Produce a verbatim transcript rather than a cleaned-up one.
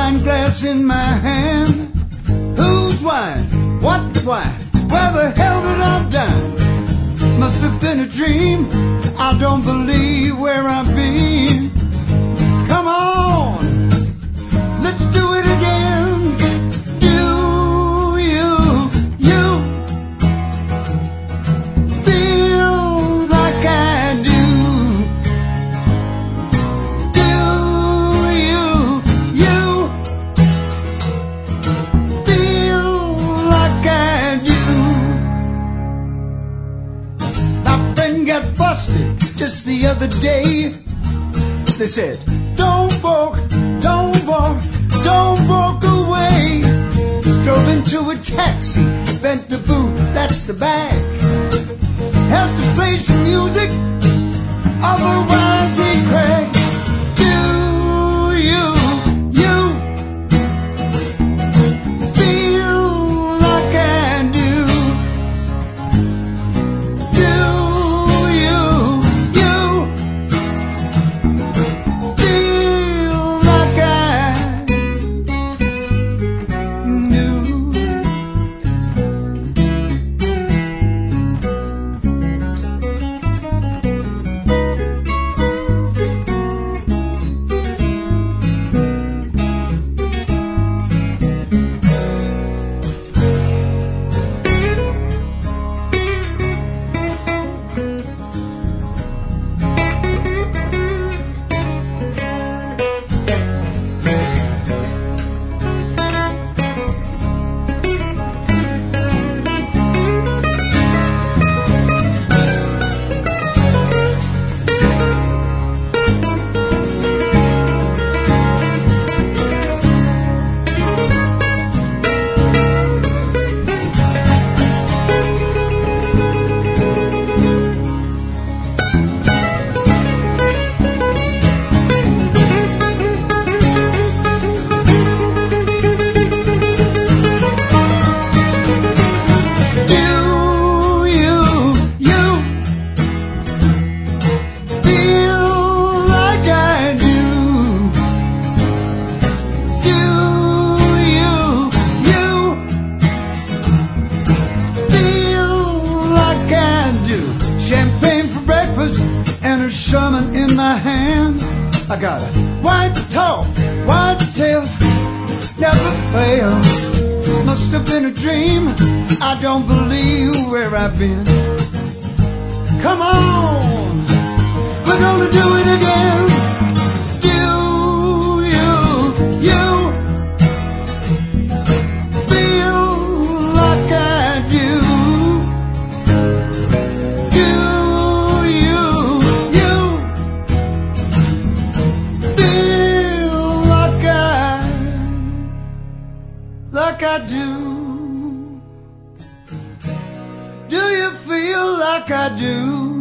wine glass in my hand. Whose wine? What wine? Where the hell did I dine? Must have been a dream. I don't believe where I've been. Come on, let's do it again. Do you, you feel like I do? Do you, you feel like I do? My friend got busted just the other day. They said, don't walk, don't walk, don't walk away. Drove into a taxi, bent the boot, that's the bag. Had to play some music, otherwise he cracked. Do you, you feel like I do? Do you, you feel like I do? Champagne for breakfast and a Sherman in my hand. I got a white talk, white tails, never fails. Must have been a dream. I don't believe where I've been. Come on, we're gonna do it again. Do you, you feel like I do? Like I do. Do you feel like I do?